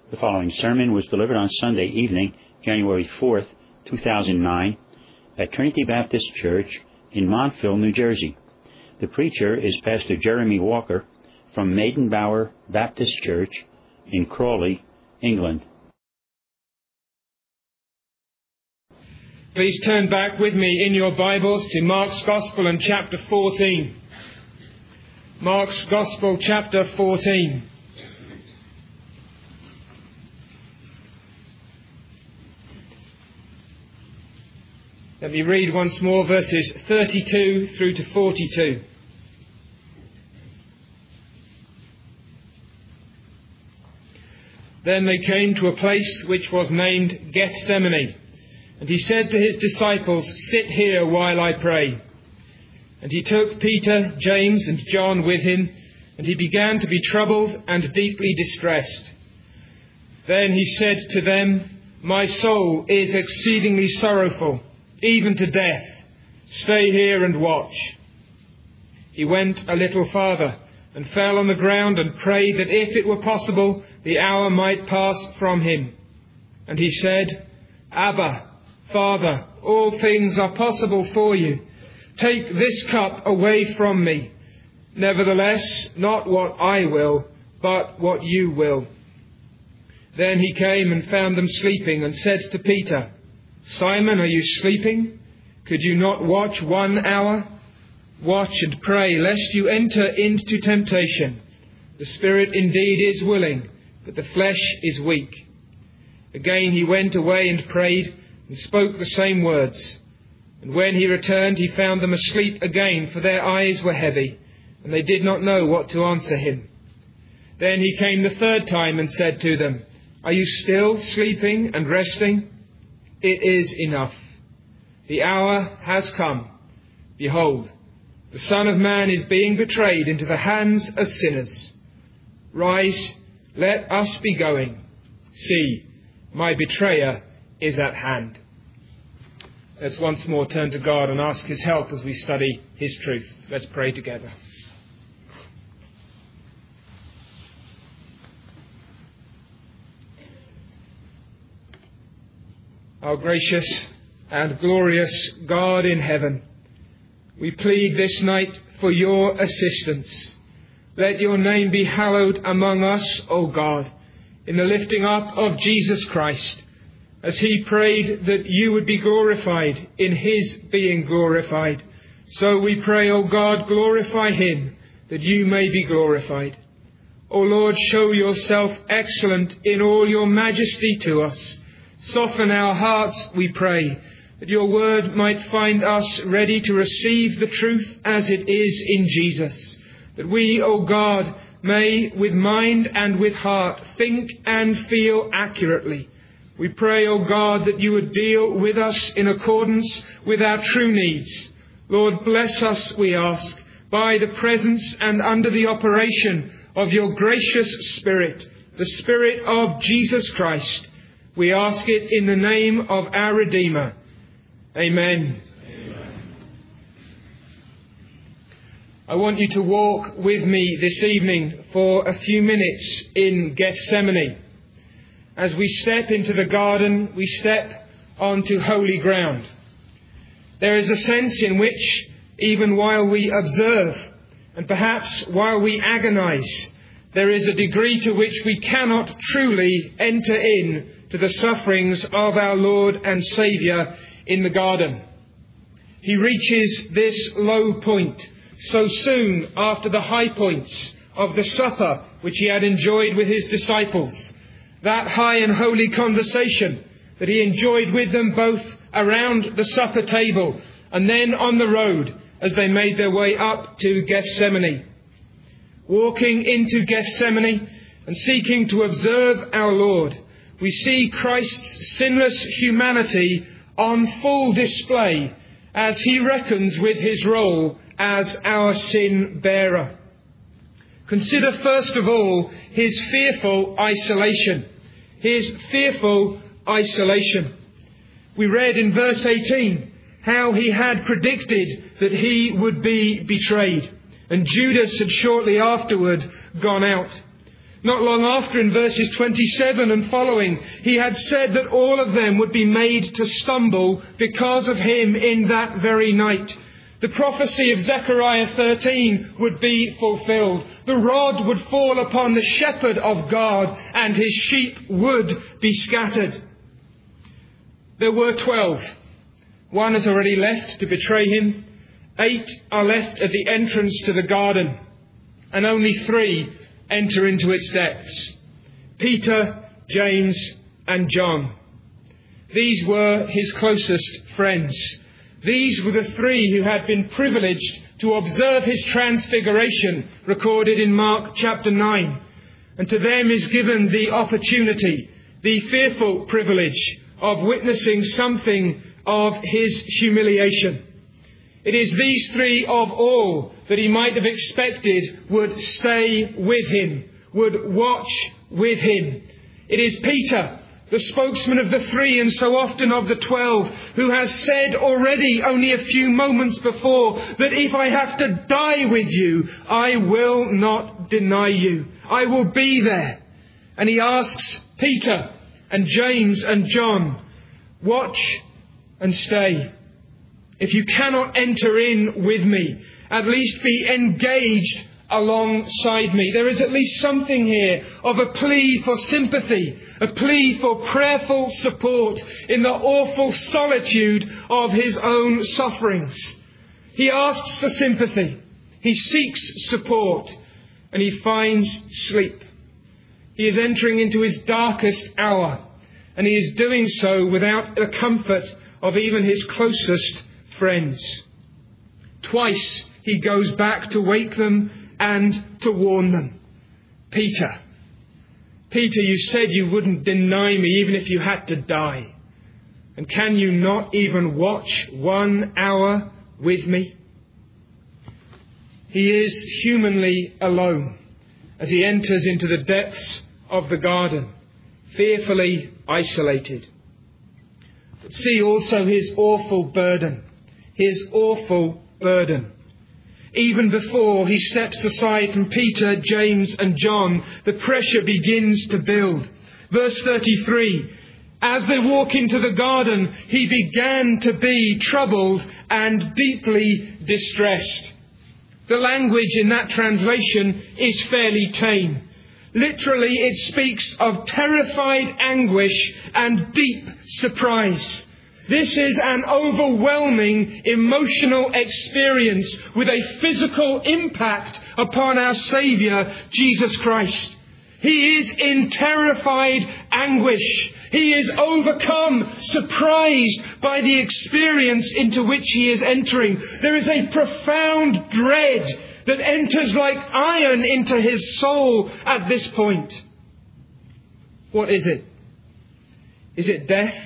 The following sermon was delivered on Sunday evening, January 4th, 2009, at Trinity Baptist Church in Montville, New Jersey. The preacher is Pastor Jeremy Walker from Maidenbower Baptist Church in Crawley, England. Please turn back with me in your Bibles to Mark's Gospel and chapter 14. Mark's Gospel, chapter 14. Let me read once more verses 32 through to 42. Then they came to a place which was named Gethsemane, and he said to his disciples, "Sit here while I pray." And he took Peter, James, and John with him, and he began to be troubled and deeply distressed. Then he said to them, "My soul is exceedingly sorrowful, even to death. Stay here and watch." He went a little farther and fell on the ground and prayed that if it were possible, the hour might pass from him. And he said, "Abba, Father, all things are possible for you. Take this cup away from me. Nevertheless, not what I will, but what you will." Then he came and found them sleeping and said to Peter, "Simon, are you sleeping? Could you not watch 1 hour? Watch and pray, lest you enter into temptation. The spirit indeed is willing, but the flesh is weak." Again he went away and prayed and spoke the same words. And when he returned, he found them asleep again, for their eyes were heavy, and they did not know what to answer him. Then he came the third time and said to them, "Are you still sleeping and resting? It is enough. The hour has come. Behold, the Son of Man is being betrayed into the hands of sinners. Rise, let us be going. See, my betrayer is at hand." Let's once more turn to God and ask his help as we study his truth. Let's pray together. Our gracious and glorious God in heaven, we plead this night for your assistance. Let your name be hallowed among us, O God, in the lifting up of Jesus Christ, as he prayed that you would be glorified in his being glorified. So we pray, O God, glorify him, that you may be glorified. O Lord, show yourself excellent in all your majesty to us. Soften our hearts, we pray, that your word might find us ready to receive the truth as it is in Jesus. That we, O God, may with mind and with heart think and feel accurately. We pray, O God, that you would deal with us in accordance with our true needs. Lord, bless us, we ask, by the presence and under the operation of your gracious Spirit, the Spirit of Jesus Christ. We ask it in the name of our Redeemer. Amen. Amen. I want you to walk with me this evening for a few minutes in Gethsemane. As we step into the garden, we step onto holy ground. There is a sense in which, even while we observe, and perhaps while we agonize, there is a degree to which we cannot truly enter in to the sufferings of our Lord and Saviour in the garden. He reaches this low point so soon after the high points of the supper which he had enjoyed with his disciples. That high and holy conversation that he enjoyed with them both around the supper table and then on the road as they made their way up to Gethsemane. Walking into Gethsemane and seeking to observe our Lord, we see Christ's sinless humanity on full display as he reckons with his role as our sin bearer. Consider first of all his fearful isolation. His fearful isolation. We read in verse 18 how he had predicted that he would be betrayed, and Judas had shortly afterward gone out. Not long after, in verses 27 and following, he had said that all of them would be made to stumble because of him in that very night. The prophecy of Zechariah 13 would be fulfilled. The rod would fall upon the shepherd of God, and his sheep would be scattered. There were 12. One has already left to betray him. 8 are left at the entrance to the garden, and only 3 enter into its depths. Peter, James, and John. These were his closest friends. These were the 3 who had been privileged to observe his transfiguration, recorded in Mark chapter 9. And to them is given the opportunity, the fearful privilege of witnessing something of his humiliation. It is these 3 of all that he might have expected would stay with him, would watch with him. It is Peter, the spokesman of the 3 and so often of the 12, who has said already only a few moments before that if I have to die with you, I will not deny you. I will be there. And he asks Peter and James and John, watch and stay. If you cannot enter in with me, at least be engaged alongside me. There is at least something here of a plea for sympathy, a plea for prayerful support in the awful solitude of his own sufferings. He asks for sympathy, he seeks support, and he finds sleep. He is entering into his darkest hour, and he is doing so without the comfort of even his closest friends. Twice he goes back to wake them and to warn them. Peter, you said you wouldn't deny me even if you had to die. And can you not even watch 1 hour with me? He is humanly alone as he enters into the depths of the garden, fearfully isolated. But see also his awful burden. His awful burden. Even before he steps aside from Peter, James and John, the pressure begins to build. Verse 33, as they walk into the garden, he began to be troubled and deeply distressed. The language in that translation is fairly tame. Literally, it speaks of terrified anguish and deep surprise. This is an overwhelming emotional experience with a physical impact upon our Saviour, Jesus Christ. He is in terrified anguish. He is overcome, surprised by the experience into which he is entering. There is a profound dread that enters like iron into his soul at this point. What is it? Is it death?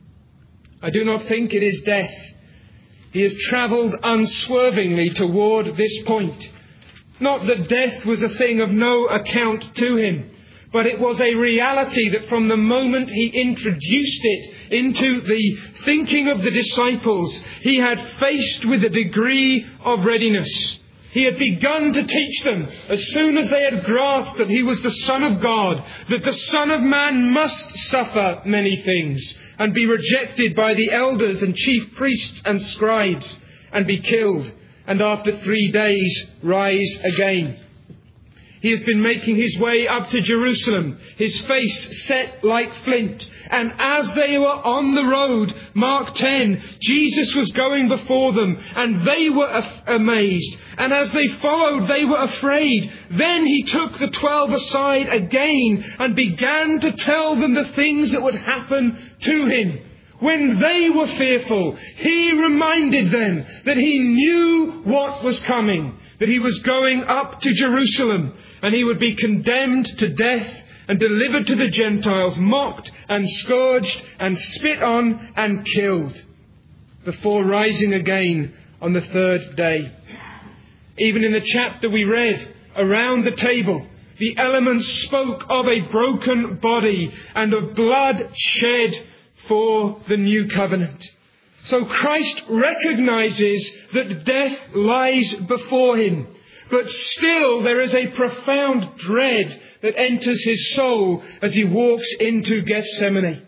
I do not think it is death. He has travelled unswervingly toward this point. Not that death was a thing of no account to him, but it was a reality that from the moment he introduced it into the thinking of the disciples, he had faced with a degree of readiness. He had begun to teach them, as soon as they had grasped that he was the Son of God, that the Son of Man must suffer many things and be rejected by the elders and chief priests and scribes and be killed, and after 3 days rise again. He has been making his way up to Jerusalem, his face set like flint. And as they were on the road, Mark 10, Jesus was going before them, and they were amazed. And as they followed, they were afraid. Then he took the 12 aside again and began to tell them the things that would happen to him. When they were fearful, he reminded them that he knew what was coming, that he was going up to Jerusalem, and he would be condemned to death and delivered to the Gentiles, mocked and scourged and spit on and killed, before rising again on the 3rd day. Even in the chapter we read, around the table, the elements spoke of a broken body and of blood shed for the new covenant. So Christ recognizes that death lies before him, But still there is a profound dread that enters his soul as he walks into Gethsemane.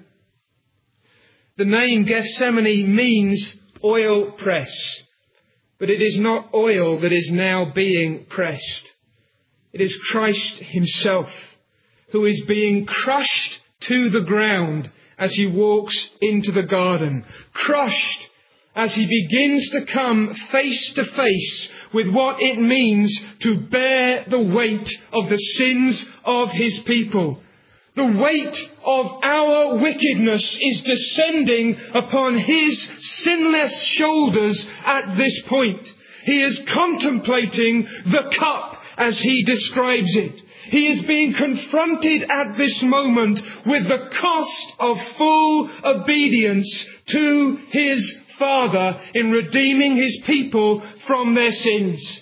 The name Gethsemane means oil press, but it is not oil that is now being pressed. It is Christ himself who is being crushed to the ground as he walks into the garden. Crushed as he begins to come face to face with what it means to bear the weight of the sins of his people. The weight of our wickedness is descending upon his sinless shoulders at this point. He is contemplating the cup as he describes it. He is being confronted at this moment with the cost of full obedience to his Father in redeeming his people from their sins.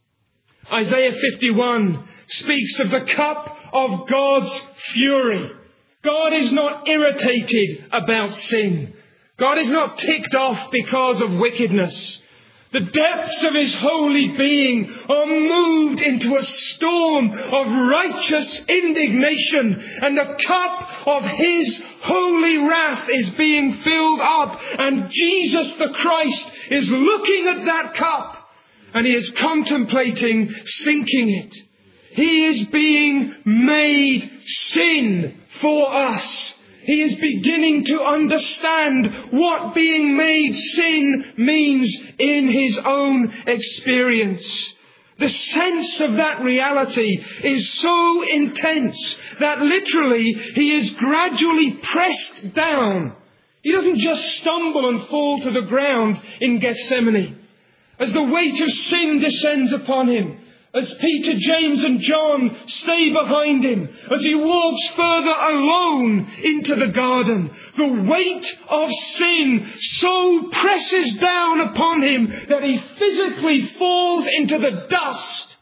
Isaiah 51 speaks of the cup of God's fury. God is not irritated about sin. God is not ticked off because of wickedness. The depths of his holy being are moved into a storm of righteous indignation, and the cup of his holy wrath is being filled up, and Jesus the Christ is looking at that cup and he is contemplating sinking it. He is being made sin for us. He is beginning to understand what being made sin means in his own experience. The sense of that reality is so intense that literally he is gradually pressed down. He doesn't just stumble and fall to the ground in Gethsemane. As the weight of sin descends upon him, as Peter, James and John stay behind him, as he walks further alone into the garden, the weight of sin so presses down upon him that he physically falls into the dust.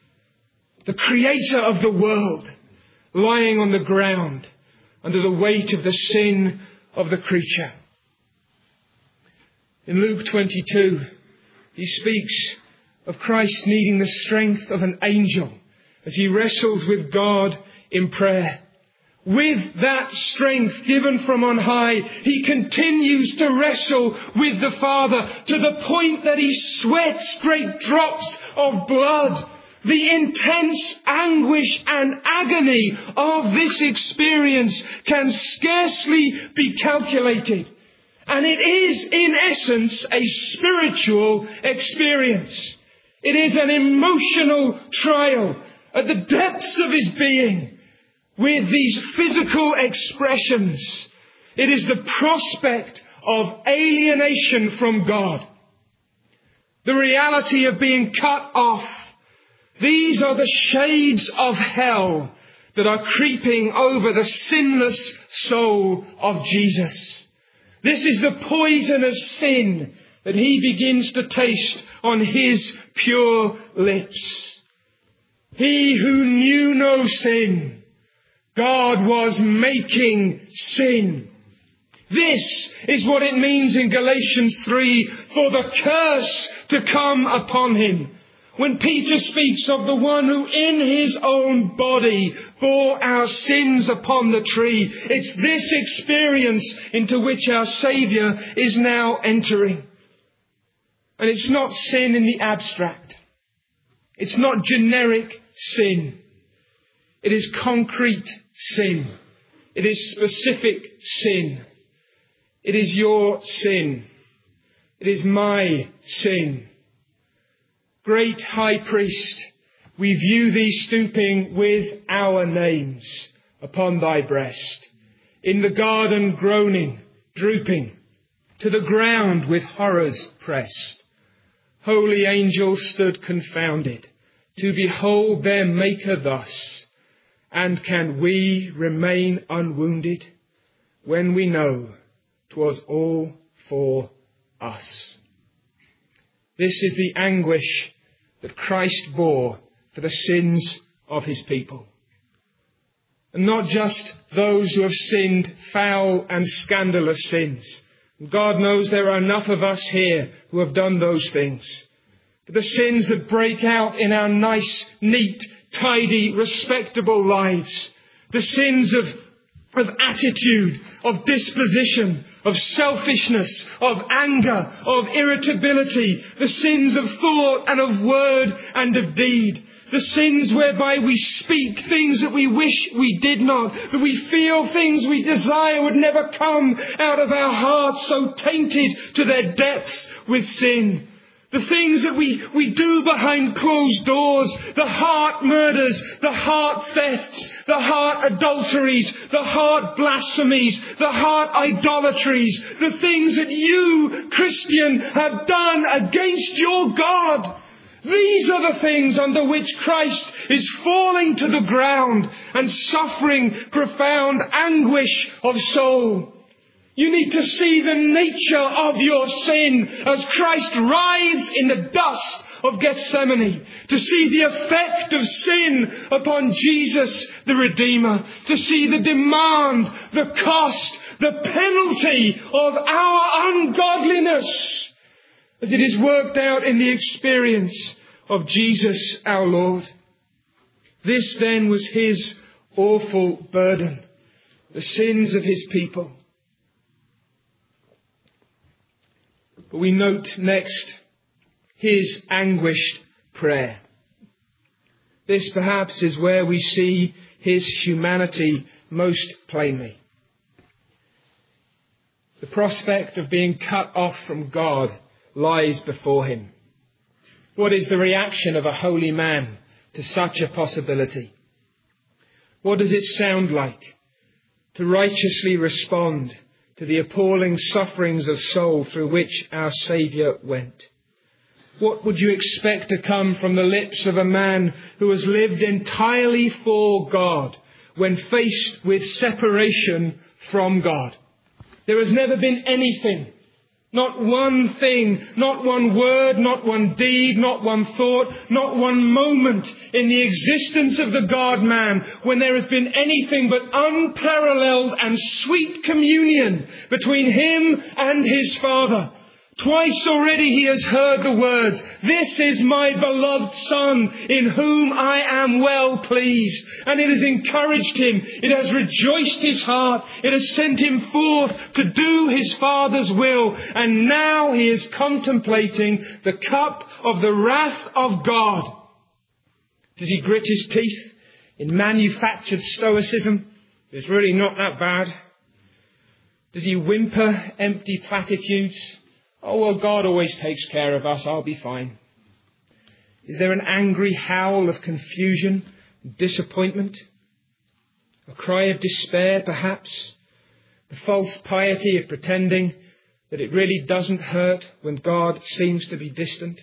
The creator of the world lying on the ground under the weight of the sin of the creature. In Luke 22, he speaks of Christ needing the strength of an angel as he wrestles with God in prayer. With that strength given from on high, he continues to wrestle with the Father to the point that he sweats great drops of blood. The intense anguish and agony of this experience can scarcely be calculated. And it is, in essence, a spiritual experience. It is an emotional trial at the depths of his being with these physical expressions. It is the prospect of alienation from God. The reality of being cut off. These are the shades of hell that are creeping over the sinless soul of Jesus. This is the poison of sin that he begins to taste on his pure lips. He who knew no sin, God was making sin. This is what it means in Galatians 3, for the curse to come upon him. When Peter speaks of the one who in his own body bore our sins upon the tree, it's this experience into which our Saviour is now entering. And it's not sin in the abstract. It's not generic sin. It is concrete sin. It is specific sin. It is your sin. It is my sin. Great High Priest, we view thee stooping with our names upon thy breast, in the garden groaning, drooping, to the ground with horrors pressed. Holy angels stood confounded, to behold their Maker thus. And can we remain unwounded, when we know 'twas all for us? This is the anguish that Christ bore for the sins of his people. And not just those who have sinned foul and scandalous sins. God knows there are enough of us here who have done those things. for the sins that break out in our nice, neat, tidy, respectable lives. The sins of attitude, of disposition, of selfishness, of anger, of irritability. The sins of thought and of word and of deed. The sins whereby we speak things that we wish we did not, that we feel things we desire would never come out of our hearts, so tainted to their depths with sin. The things that we do behind closed doors, the heart murders, the heart thefts, the heart adulteries, the heart blasphemies, the heart idolatries, the things that you, Christian, have done against your God. These are the things under which Christ is falling to the ground and suffering profound anguish of soul. You need to see the nature of your sin as Christ writhes in the dust of Gethsemane, to see the effect of sin upon Jesus the Redeemer, to see the demand, the cost, the penalty of our ungodliness as it is worked out in the experience of Jesus our Lord. This then was his awful burden, the sins of his people. But we note next his anguished prayer. This perhaps is where we see his humanity most plainly. The prospect of being cut off from God lies before him. What is the reaction of a holy man to such a possibility? What does it sound like to righteously respond to the appalling sufferings of soul through which our Saviour went? What would you expect to come from the lips of a man who has lived entirely for God when faced with separation from God? There has never been anything, not one thing, not one word, not one deed, not one thought, not one moment in the existence of the God-man when there has been anything but unparalleled and sweet communion between him and his Father. Twice already he has heard the words, "This is my beloved Son, in whom I am well pleased." And it has encouraged him. It has rejoiced his heart. It has sent him forth to do his Father's will. And now he is contemplating the cup of the wrath of God. Does he grit his teeth in manufactured stoicism? It's really not that bad. Does he whimper empty platitudes? "Oh, well, God always takes care of us. I'll be fine." Is there an angry howl of confusion, disappointment? A cry of despair, perhaps? The false piety of pretending that it really doesn't hurt when God seems to be distant?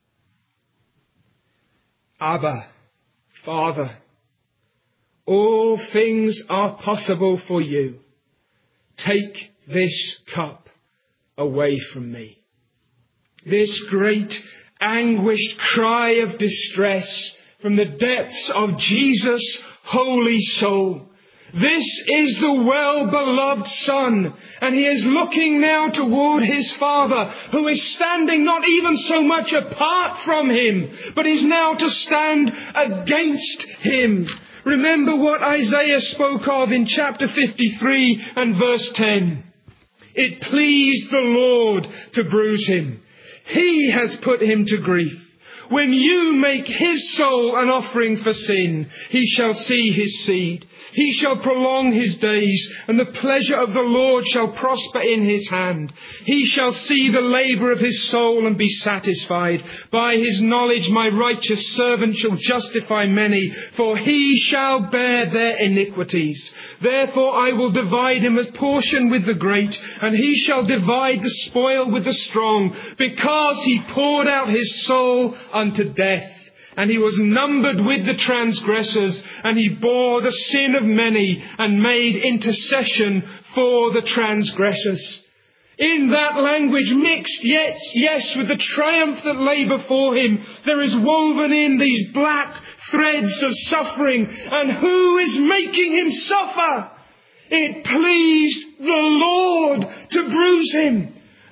Abba, Father, all things are possible for you. Take this cup away from me. This great anguished cry of distress from the depths of Jesus' holy soul. This is the well-beloved Son, and he is looking now toward his Father, who is standing not even so much apart from him, but is now to stand against him. Remember what Isaiah spoke of in chapter 53 and verse 10. It pleased the Lord to bruise him. He has put him to grief. When you make his soul an offering for sin, he shall see his seed. He shall prolong his days, and the pleasure of the Lord shall prosper in his hand. He shall see the labour of his soul and be satisfied. By his knowledge my righteous servant shall justify many, for he shall bear their iniquities. Therefore I will divide him a portion with the great, and he shall divide the spoil with the strong, because he poured out his soul unto death. And he was numbered with the transgressors, and he bore the sin of many and made intercession for the transgressors. In that language, mixed yet, yes, with the triumph that lay before him, there is woven in these black threads of suffering. And who is making him suffer? It pleased the Lord to bruise him. The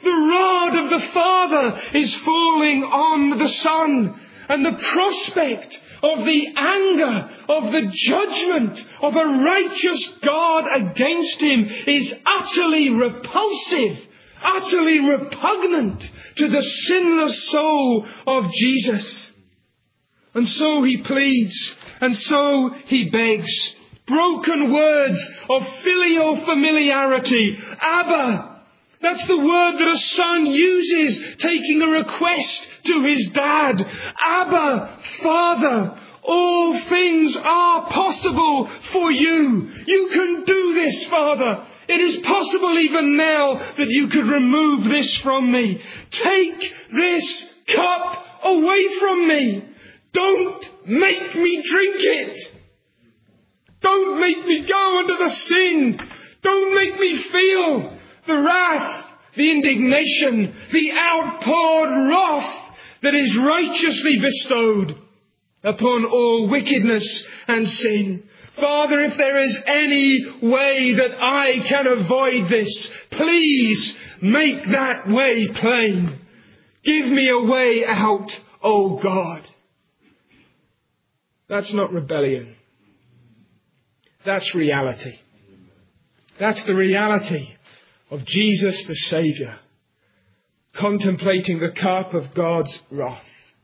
The rod of the Father is falling on the Son. And the prospect of the anger, of the judgment of a righteous God against him is utterly repulsive, utterly repugnant to the sinless soul of Jesus. And so he pleads, and so he begs. Broken words of filial familiarity. Abba. That's the word that a son uses, taking a request to his dad. Abba, Father, all things are possible for you. You can do this, Father. It is possible even now that you could remove this from me. Take this cup away from me. Don't make me drink it. Don't make me go under the sin. Don't make me feel the wrath, the indignation, the outpoured wrath that is righteously bestowed upon all wickedness and sin. Father, if there is any way that I can avoid this, please make that way plain. Give me a way out, O God. That's not rebellion. That's reality. That's the reality of Jesus the Saviour, contemplating the cup of God's wrath.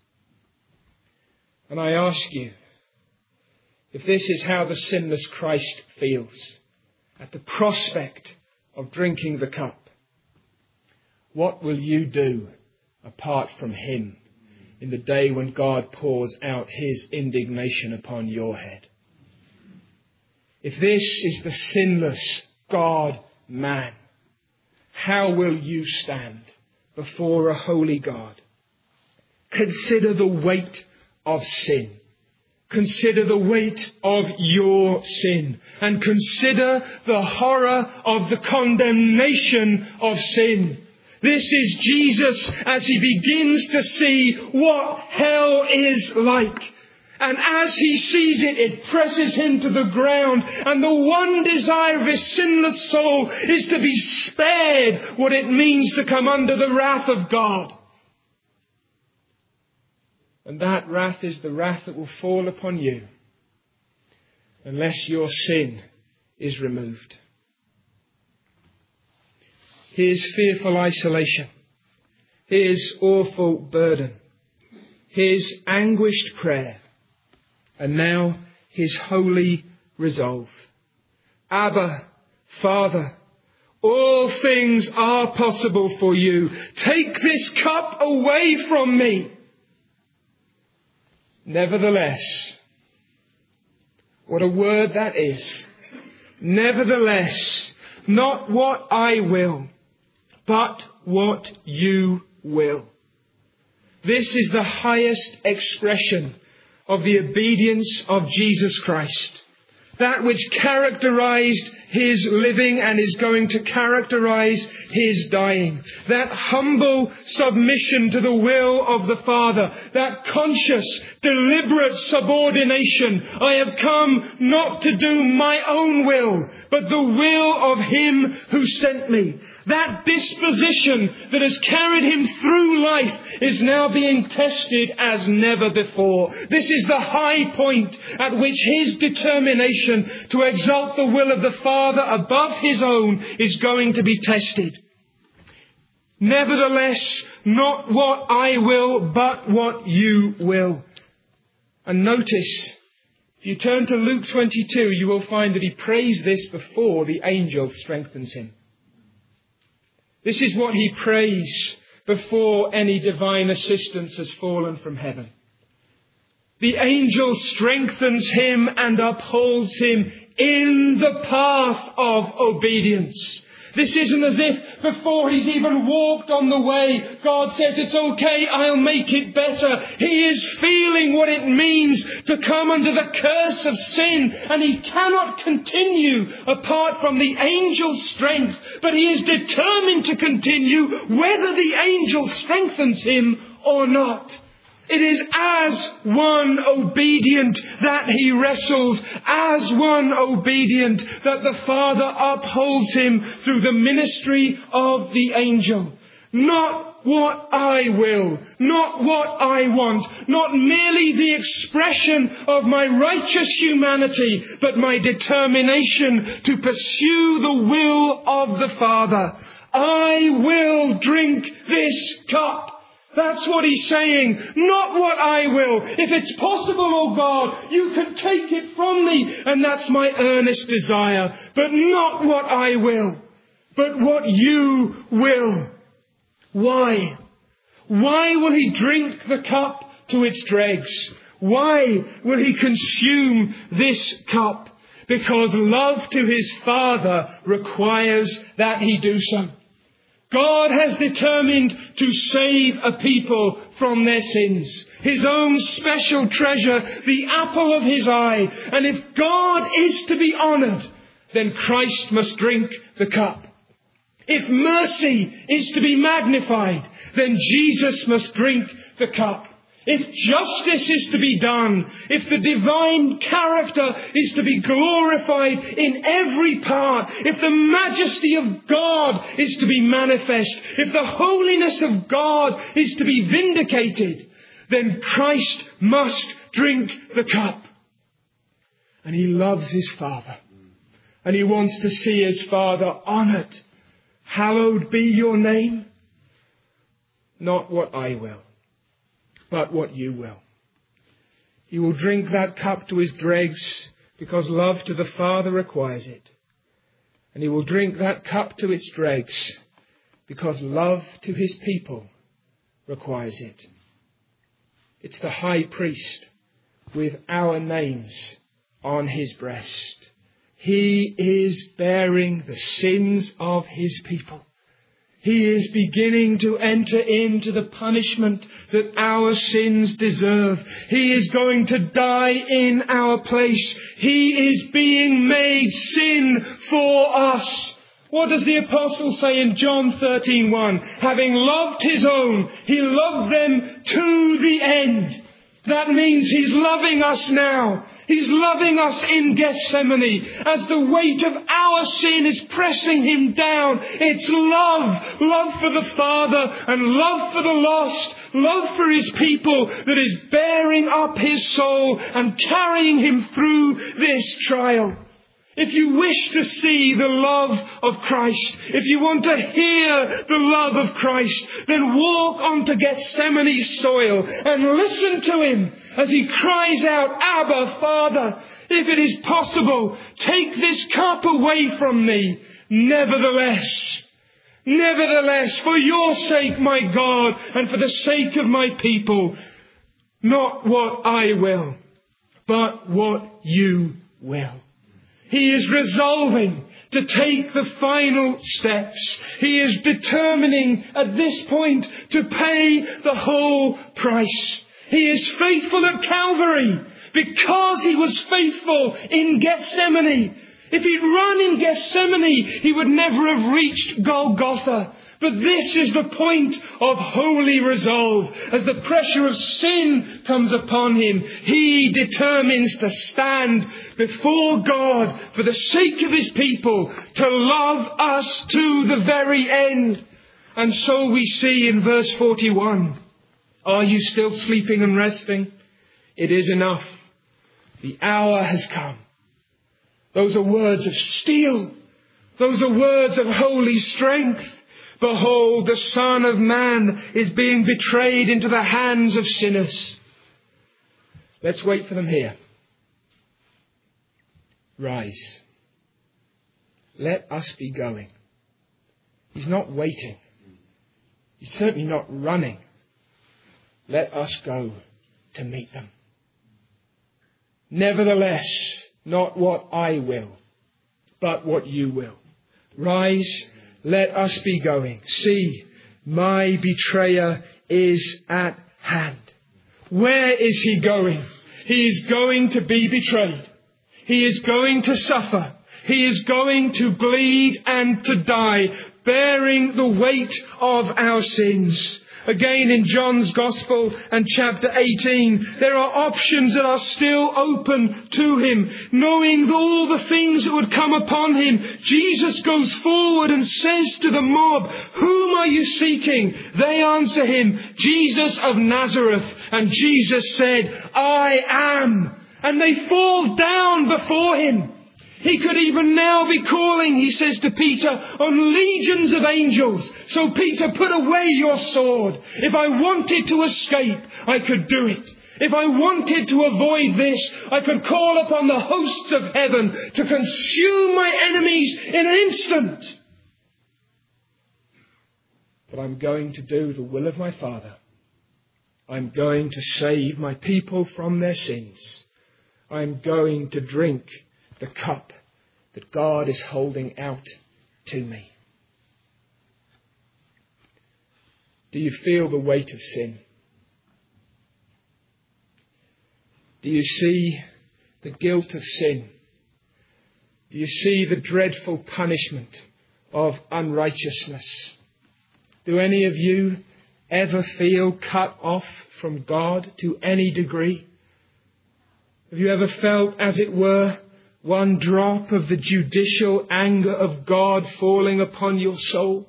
And I ask you, if this is how the sinless Christ feels at the prospect of drinking the cup, what will you do apart from him in the day when God pours out his indignation upon your head? If this is the sinless God-man, how will you stand before a holy God? Consider the weight of sin. Consider the weight of your sin. And consider the horror of the condemnation of sin. This is Jesus as he begins to see what hell is like. And as he sees it, it presses him to the ground. And the one desire of his sinless soul is to be spared what it means to come under the wrath of God. And that wrath is the wrath that will fall upon you unless your sin is removed. His fearful isolation, his awful burden, his anguished prayer, and now his holy resolve. Abba, Father, all things are possible for you. Take this cup away from me. Nevertheless, what a word that is. Nevertheless, not what I will, but what you will. This is the highest expression of the obedience of Jesus Christ. That which characterized his living and is going to characterize his dying. That humble submission to the will of the Father. That conscious, deliberate subordination. I have come not to do my own will, but the will of him who sent me. That disposition that has carried him through life is now being tested as never before. This is the high point at which his determination to exalt the will of the Father above his own is going to be tested. Nevertheless, not what I will, but what you will. And notice, if you turn to Luke 22, you will find that he prays this before the angel strengthens him. This is what he prays before any divine assistance has fallen from heaven. The angel strengthens him and upholds him in the path of obedience. This isn't as if before he's even walked on the way, God says, it's okay, I'll make it better. He is feeling what it means to come under the curse of sin, and he cannot continue apart from the angel's strength. But he is determined to continue whether the angel strengthens him or not. It is as one obedient that he wrestles, as one obedient that the Father upholds him through the ministry of the angel. Not what I will, not what I want, not merely the expression of my righteous humanity, but my determination to pursue the will of the Father. I will drink this cup. That's what he's saying. Not what I will. If it's possible, oh God, you can take it from me. And that's my earnest desire. But not what I will, but what you will. Why? Why will he drink the cup to its dregs? Why will he consume this cup? Because love to his Father requires that he do so. God has determined to save a people from their sins. His own special treasure, the apple of his eye. And if God is to be honoured, then Christ must drink the cup. If mercy is to be magnified, then Jesus must drink the cup. If justice is to be done, if the divine character is to be glorified in every part, if the majesty of God is to be manifest, if the holiness of God is to be vindicated, then Christ must drink the cup. And he loves his Father. And he wants to see his Father honoured. Hallowed be your name. Not what I will, but what you will. He will drink that cup to his dregs because love to the Father requires it. And he will drink that cup to its dregs because love to his people requires it. It's the high priest with our names on his breast. He is bearing the sins of his people. He is beginning to enter into the punishment that our sins deserve. He is going to die in our place. He is being made sin for us. What does the apostle say in John 13:1? Having loved his own, he loved them to the end. That means he's loving us now. He's loving us in Gethsemane as the weight of our sin is pressing him down. It's love. Love for the Father and love for the lost. Love for his people that is bearing up his soul and carrying him through this trial. If you wish to see the love of Christ, if you want to hear the love of Christ, then walk onto Gethsemane's soil and listen to him as he cries out, Abba, Father, if it is possible, take this cup away from me. Nevertheless, for your sake, my God, and for the sake of my people, not what I will, but what you will. He is resolving to take the final steps. He is determining at this point to pay the whole price. He is faithful at Calvary because he was faithful in Gethsemane. If he'd run in Gethsemane, he would never have reached Golgotha. But this is the point of holy resolve. As the pressure of sin comes upon him, he determines to stand before God for the sake of his people, to love us to the very end. And so we see in verse 41, are you still sleeping and resting? It is enough. The hour has come. Those are words of steel. Those are words of holy strength. Behold, the Son of Man is being betrayed into the hands of sinners. Let's wait for them here. Rise. Let us be going. He's not waiting. He's certainly not running. Let us go to meet them. Nevertheless, not what I will, but what you will. Rise. Let us be going. See, my betrayer is at hand. Where is he going? He is going to be betrayed. He is going to suffer. He is going to bleed and to die, bearing the weight of our sins. Again in John's Gospel and chapter 18, there are options that are still open to him. Knowing all the things that would come upon him, Jesus goes forward and says to the mob, whom whom are you seeking? They answer him, Jesus of Nazareth. And Jesus said, I am. And they fall down before him. He could even now be calling, he says to Peter, on legions of angels. So Peter, put away your sword. If I wanted to escape, I could do it. If I wanted to avoid this, I could call upon the hosts of heaven to consume my enemies in an instant. But I'm going to do the will of my Father. I'm going to save my people from their sins. I'm going to drink the cup that God is holding out to me. Do you feel the weight of sin? Do you see the guilt of sin? Do you see the dreadful punishment of unrighteousness? Do any of you ever feel cut off from God to any degree? Have you ever felt, as it were, one drop of the judicial anger of God falling upon your soul?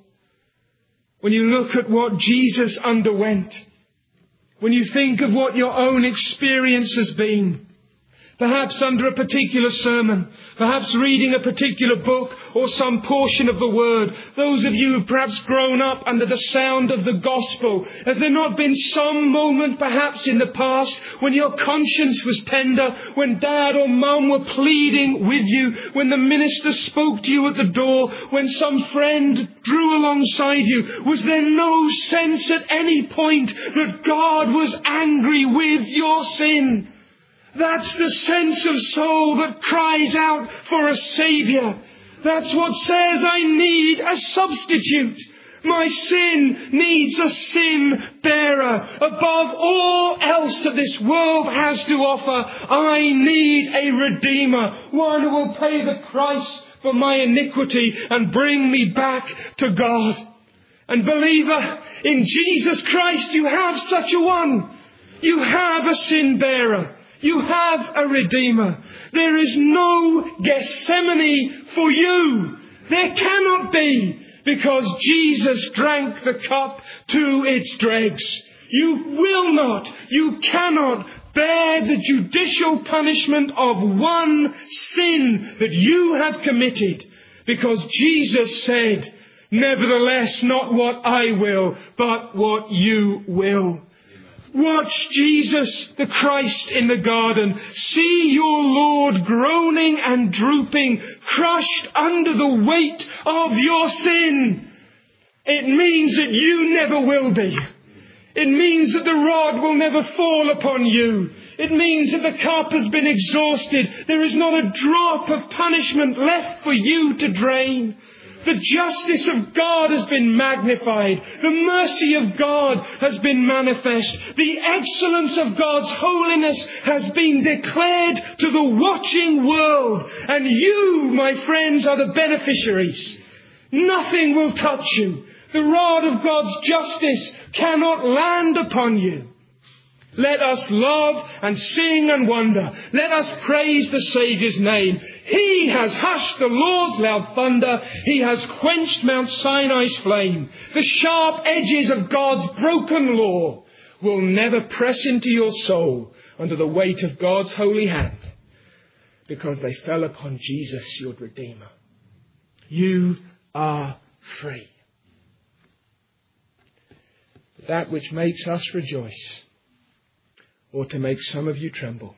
When you look at what Jesus underwent, when you think of what your own experience has been, perhaps under a particular sermon, perhaps reading a particular book or some portion of the Word. Those of you who've perhaps grown up under the sound of the gospel, has there not been some moment perhaps in the past when your conscience was tender, when dad or mum were pleading with you, when the minister spoke to you at the door, when some friend drew alongside you? Was there no sense at any point that God was angry with your sin? That's the sense of soul that cries out for a Saviour. That's what says, I need a substitute. My sin needs a sin bearer. Above all else that this world has to offer, I need a Redeemer. One who will pay the price for my iniquity and bring me back to God. And believer, in Jesus Christ you have such a one. You have a sin bearer. You have a Redeemer. There is no Gethsemane for you. There cannot be, because Jesus drank the cup to its dregs. You will not, you cannot bear the judicial punishment of one sin that you have committed, because Jesus said, nevertheless, not what I will, but what you will. Watch Jesus, the Christ in the garden. See your Lord groaning and drooping, crushed under the weight of your sin. It means that you never will be. It means that the rod will never fall upon you. It means that the cup has been exhausted. There is not a drop of punishment left for you to drain. The justice of God has been magnified. The mercy of God has been manifest. The excellence of God's holiness has been declared to the watching world. And you, my friends, are the beneficiaries. Nothing will touch you. The rod of God's justice cannot land upon you. Let us love and sing and wonder. Let us praise the Saviour's name. He has hushed the Lord's loud thunder. He has quenched Mount Sinai's flame. The sharp edges of God's broken law will never press into your soul under the weight of God's holy hand, because they fell upon Jesus, your Redeemer. You are free. That which makes us rejoice or to make some of you tremble.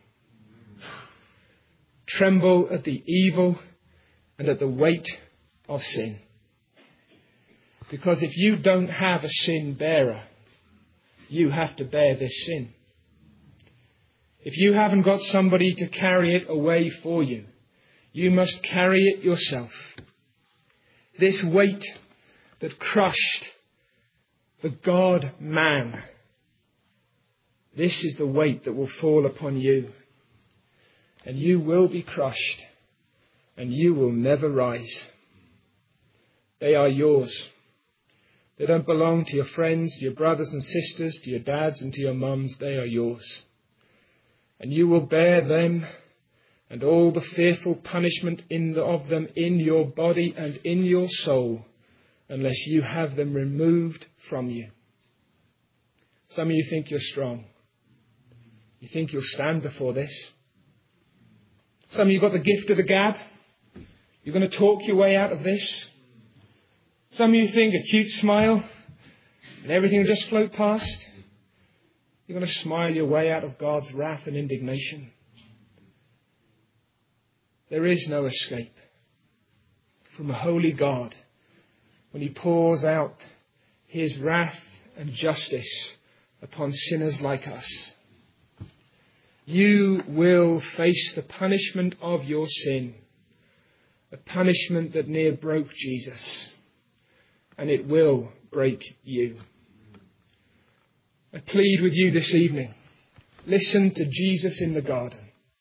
Tremble at the evil and at the weight of sin. Because if you don't have a sin bearer, you have to bear this sin. If you haven't got somebody to carry it away for you, you must carry it yourself. This weight that crushed the God-man, this is the weight that will fall upon you. And you will be crushed. And you will never rise. They are yours. They don't belong to your friends, to your brothers and sisters, to your dads and to your mums. They are yours. And you will bear them and all the fearful punishment of them in your body and in your soul unless you have them removed from you. Some of you think you're strong. You think you'll stand before this. Some of you got the gift of the gab. You're going to talk your way out of this. Some of you think a cute smile and everything will just float past. You're going to smile your way out of God's wrath and indignation. There is no escape from a holy God when He pours out His wrath and justice upon sinners like us. You will face the punishment of your sin, a punishment that near broke Jesus, and it will break you. I plead with you this evening, listen to Jesus in the garden.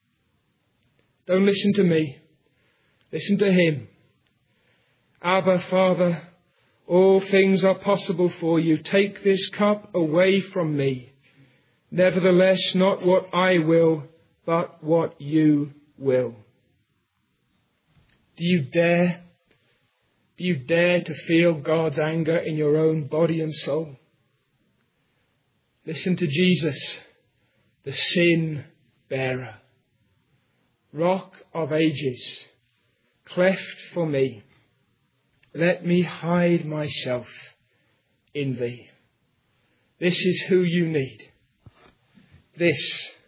Don't listen to me, listen to Him. Abba, Father, all things are possible for you. Take this cup away from me. Nevertheless, not what I will, but what you will. Do you dare? Do you dare to feel God's anger in your own body and soul? Listen to Jesus, the sin bearer, Rock of ages, cleft for me. Let me hide myself in thee. This is who you need. This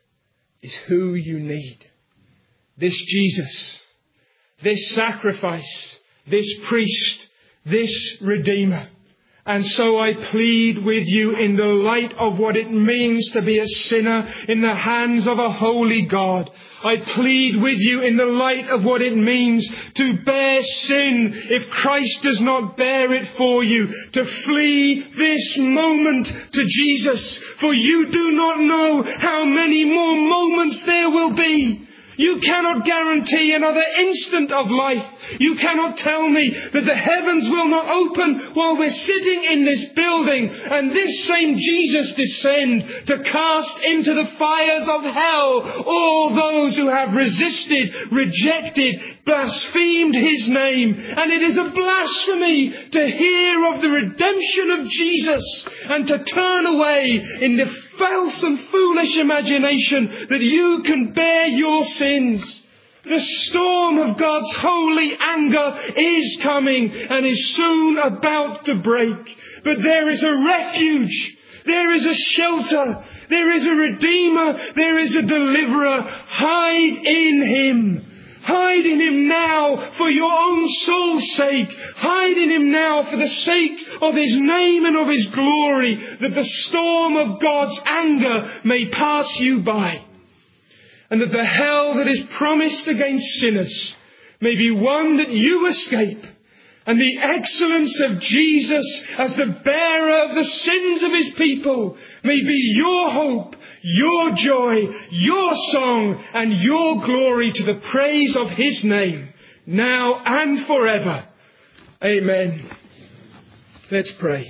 is who you need. This Jesus, this sacrifice, this priest, this Redeemer. And so I plead with you in the light of what it means to be a sinner in the hands of a holy God. I plead with you in the light of what it means to bear sin if Christ does not bear it for you, to flee this moment to Jesus, for you do not know how many more moments there will be. You cannot guarantee another instant of life. You cannot tell me that the heavens will not open while we're sitting in this building and this same Jesus descend to cast into the fires of hell all those who have resisted, rejected, blasphemed His name. And it is a blasphemy to hear of the redemption of Jesus and to turn away in the false and foolish imagination that you can bear your sins. The storm of God's holy anger is coming and is soon about to break. But there is a refuge. There is a shelter. There is a Redeemer. There is a Deliverer. Hide in Him. Hide in Him now for your own soul's sake. Hide in Him now for the sake of His name and of His glory, that the storm of God's anger may pass you by. And that the hell that is promised against sinners may be one that you escape. And the excellence of Jesus as the bearer of the sins of His people may be your hope, your joy, your song, and your glory to the praise of His name, now and forever. Amen. Let's pray.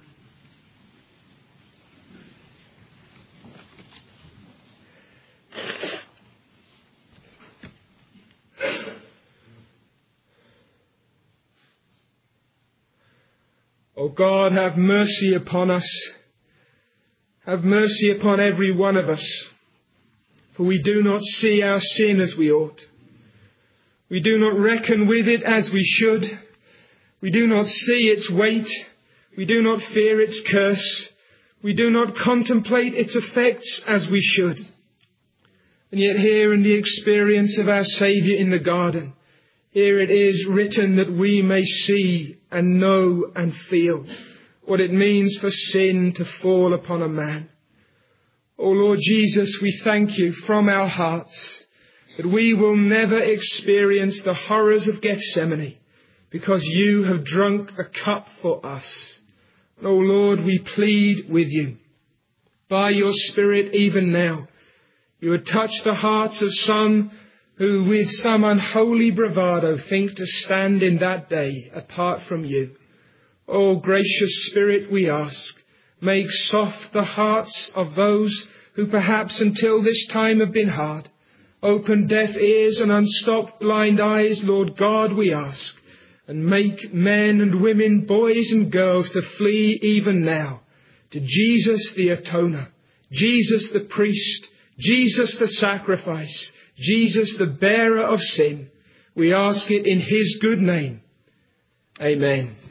O God, have mercy upon us. Have mercy upon every one of us. For we do not see our sin as we ought. We do not reckon with it as we should. We do not see its weight. We do not fear its curse. We do not contemplate its effects as we should. And yet here in the experience of our Saviour in the garden, here it is written that we may see and know and feel what it means for sin to fall upon a man. O Lord Jesus, we thank you from our hearts that we will never experience the horrors of Gethsemane because you have drunk the cup for us. O Lord, we plead with you. By your Spirit even now, you would touch the hearts of some who with some unholy bravado think to stand in that day apart from you. O gracious Spirit, we ask, make soft the hearts of those who perhaps until this time have been hard. Open deaf ears and unstopped blind eyes, Lord God, we ask. and make men and women, boys and girls to flee even now to Jesus the Atoner, Jesus the Priest, Jesus the Sacrifice, Jesus the bearer of sin. We ask it in his good name. Amen.